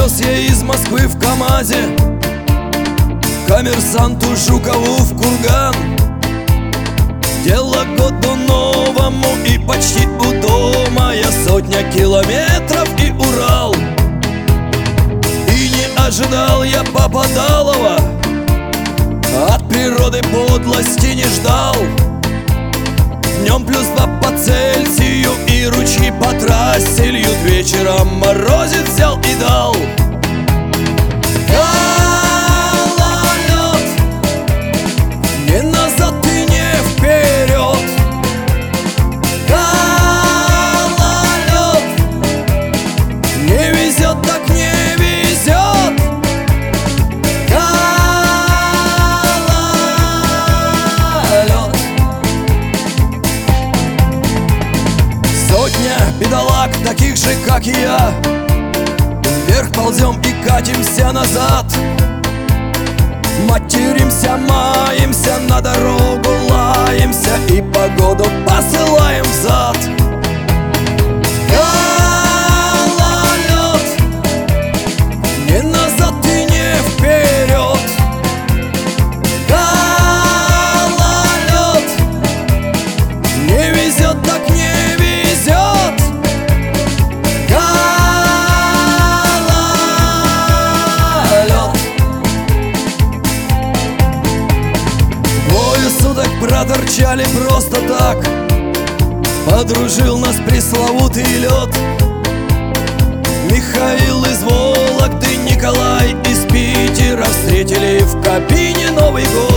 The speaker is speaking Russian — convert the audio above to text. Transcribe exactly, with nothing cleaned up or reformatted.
Вез я из Москвы в КамАЗе коммерсанту Жукову в Курган. Дело году новому и почти у дома я сотня километров и Урал. И не ожидал я Попадалова, от природы подлости не ждал. Днем плюс два по Цельсию и ручьи по трассе льют. Вечером морозец взял и дал. Гололед, не назад и не вперед. Гололед, не везет так не везет. Гололед. Сотня бедолаг, таких же, как и я. Вверх ползем и катимся назад. Материмся, маемся, на дорогу лаемся и погоду посылаем взад. Гололед, не назад и не вперед. Гололед, не везет так не везет. Проторчали просто так, подружил нас пресловутый лед. Михаил из Вологды, Николай из Питера встретили в кабине Новый год.